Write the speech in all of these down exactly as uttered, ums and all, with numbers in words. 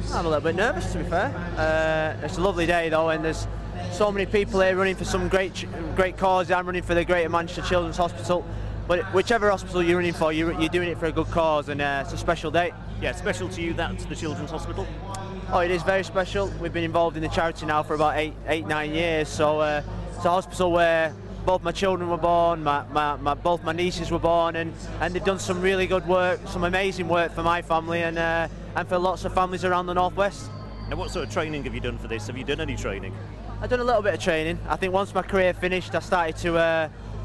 I'm a little bit nervous, to be fair. Uh, it's a lovely day though, and there's so many people here running for some great great cause. I'm running for the Greater Manchester Children's Hospital, but whichever hospital you're running for, you're, you're doing it for a good cause, and uh, it's a special day. Yeah, special to you, that's the Children's Hospital? Oh, it is very special. We've been involved in the charity now for about eight, eight nine years, so uh, it's a hospital where both my children were born, my, my, my, both my nieces were born, and, and they've done some really good work, some amazing work for my family and, uh, and for lots of families around the Northwest. Now, what sort of training have you done for this? Have you done any training? I've done a little bit of training. I think once my career finished, I started to, uh,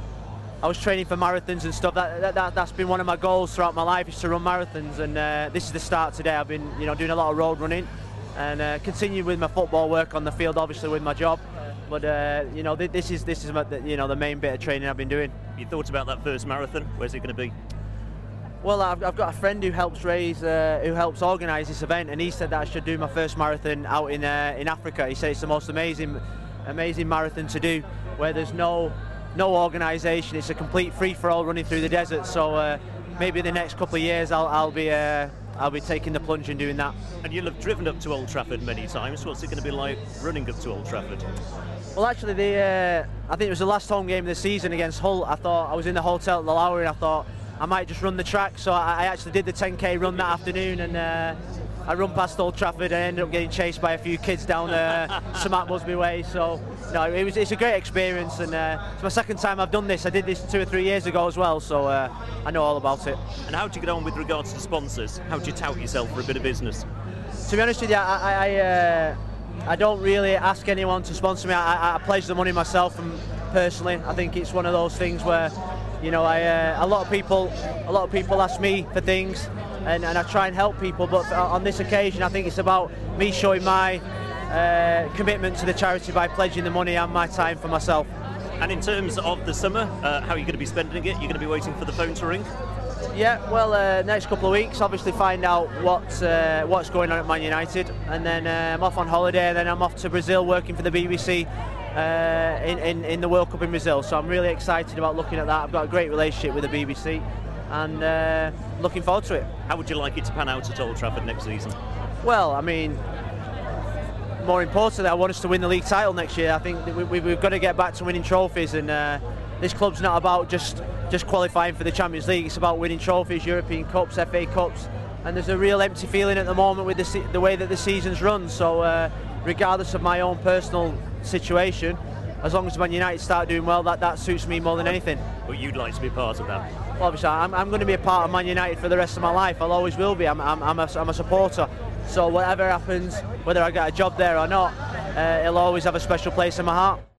I was training for marathons and stuff. That, that, that, that's been one of my goals throughout my life, is to run marathons, and uh, this is the start today. I've been you know, doing a lot of road running, and uh, continue with my football work on the field, obviously with my job. But uh, you know, this is this is my, you know the main bit of training I've been doing. You thought about that first marathon? Where's it going to be? Well, I've, I've got a friend who helps raise, uh, who helps organise this event, and he said that I should do my first marathon out in uh, in Africa. He said it's the most amazing, amazing marathon to do, where there's no no organisation. It's a complete free-for-all running through the desert. So uh, maybe in the next couple of years, I'll, I'll be. Uh, I'll be taking the plunge and doing that. And you'll have driven up to Old Trafford many times. What's it going to be like running up to Old Trafford? Well, actually, the uh, I think it was the last home game of the season against Hull. I thought I was in the hotel at the Lowry, and I thought I might just run the track. So I, I actually did the ten K run that afternoon, and uh, I run past Old Trafford and ended up getting chased by a few kids down uh, Sir Matt Busby Way. So no, it was it's a great experience, and uh, it's my second time I've done this. I did this two or three years ago as well, so uh, I know all about it. And how do you get on with regards to sponsors? How do you tout yourself for a bit of business? To be honest with you, I I, uh, I don't really ask anyone to sponsor me. I, I pledge the money myself, and personally, I think it's one of those things where, you know, I uh, a lot of people a lot of people ask me for things. And, and I try and help people, but on this occasion I think it's about me showing my uh, commitment to the charity by pledging the money and my time for myself. And in terms of the summer, uh, how are you going to be spending it? You're going to be waiting for the phone to ring? Yeah, well, uh, next couple of weeks, obviously find out what uh, what's going on at Man United, and then uh, I'm off on holiday, and then I'm off to Brazil working for the B B C uh, in, in, in the World Cup in Brazil. So I'm really excited about looking at that. I've got a great relationship with the B B C, and uh, looking forward to it. How would you like it to pan out at Old Trafford next season? Well, I mean, more importantly, I want us to win the league title next year. I think we, we, we've got to get back to winning trophies, and uh, this club's not about just just qualifying for the Champions League. It's about winning trophies, European Cups, F A Cups, and there's a real empty feeling at the moment with the, the way that the season's run. So uh, regardless of my own personal situation, as long as Man United start doing well, that, that suits me more than anything. But you'd like to be part of that? Well, obviously, I'm, I'm going to be a part of Man United for the rest of my life. I'll always will be. I'm, I'm, I'm, a, I'm a supporter. So whatever happens, whether I get a job there or not, uh, it'll always have a special place in my heart.